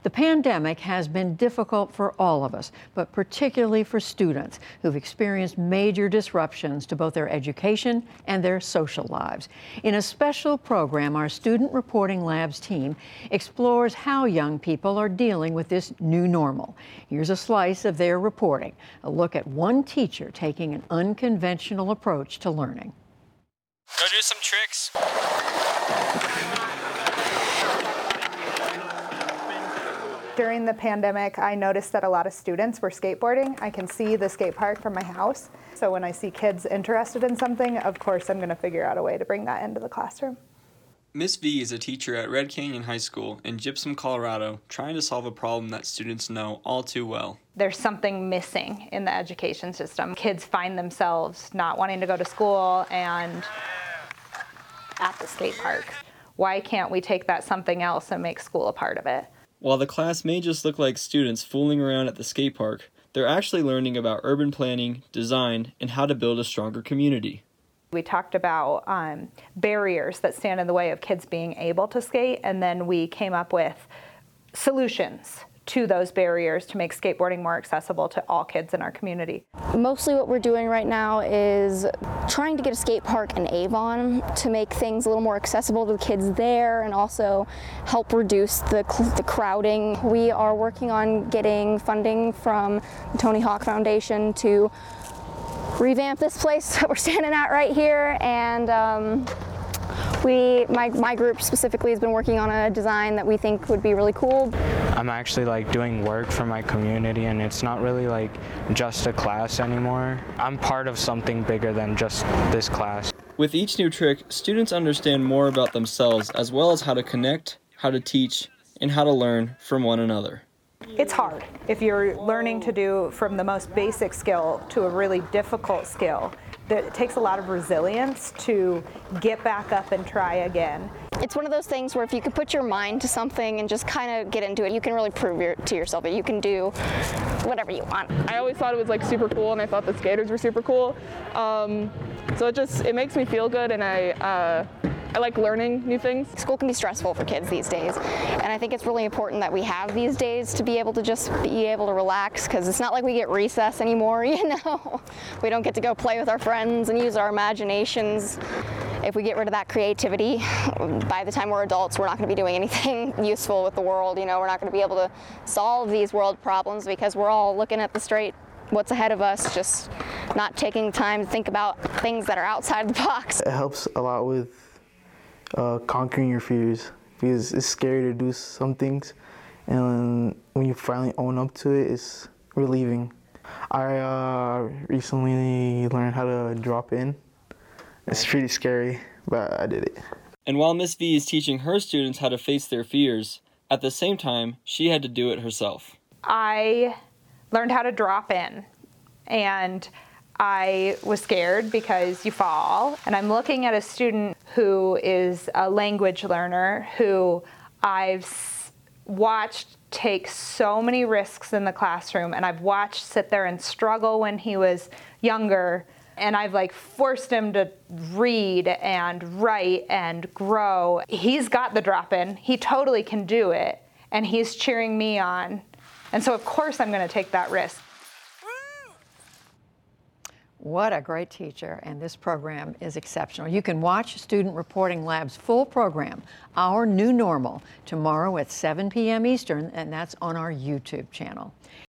The pandemic has been difficult for all of us, but particularly for students who've experienced major disruptions to both their education and their social lives. In a special program, our Student Reporting Labs team explores how young people are dealing with this new normal. Here's a slice of their reporting, a look at one teacher taking an unconventional approach to learning. Go do some tricks. During the pandemic, I noticed that a lot of students were skateboarding. I can see the skate park from my house. So when I see kids interested in something, of course, I'm going to figure out a way to bring that into the classroom. Miss V is a teacher at Red Canyon High School in Gypsum, Colorado, trying to solve a problem that students know all too well. There's something missing in the education system. Kids find themselves not wanting to go to school and at the skate park. Why can't we take that something else and make school a part of it? While the class may just look like students fooling around at the skate park, they're actually learning about urban planning, design, and how to build a stronger community. We talked about barriers that stand in the way of kids being able to skate, and then we came up with solutions to those barriers to make skateboarding more accessible to all kids in our community. Mostly what we're doing right now is trying to get a skate park in Avon to make things a little more accessible to the kids there and also help reduce the crowding. We are working on getting funding from the Tony Hawk Foundation to revamp this place that we're standing at right here, and my group specifically has been working on a design that we think would be really cool. I'm actually doing work for my community, and it's not really just a class anymore. I'm part of something bigger than just this class. With each new trick, students understand more about themselves as well as how to connect, how to teach, and how to learn from one another. It's hard. If you're learning to do from the most basic skill to a really difficult skill, it takes a lot of resilience to get back up and try again. It's one of those things where if you can put your mind to something and just kind of get into it, you can really prove to yourself that you can do whatever you want. I always thought it was super cool, and I thought the skaters were super cool. So it makes me feel good, and I like learning new things. School can be stressful for kids these days, and I think it's really important that we have these days to be able to just be able to relax, because it's not like we get recess anymore, We don't get to go play with our friends and use our imaginations. If we get rid of that creativity, by the time we're adults, we're not going to be doing anything useful with the world. We're not going to be able to solve these world problems because we're all looking at what's ahead of us, just not taking time to think about things that are outside the box. It helps a lot with conquering your fears, because it's scary to do some things, and when you finally own up to it, it's relieving. I recently learned how to drop in. It's pretty scary, but I did it. And while Miss V is teaching her students how to face their fears, at the same time, she had to do it herself. I learned how to drop in, and I was scared because you fall, and I'm looking at a student who is a language learner who I've watched take so many risks in the classroom, and I've watched sit there and struggle when he was younger, and I've forced him to read and write and grow. He's got the drop in, he totally can do it, and he's cheering me on, and so of course I'm going to take that risk. What a great teacher, and this program is exceptional. You can watch Student Reporting Lab's full program, Our New Normal, tomorrow at 7 p.m. Eastern, and that's on our YouTube channel.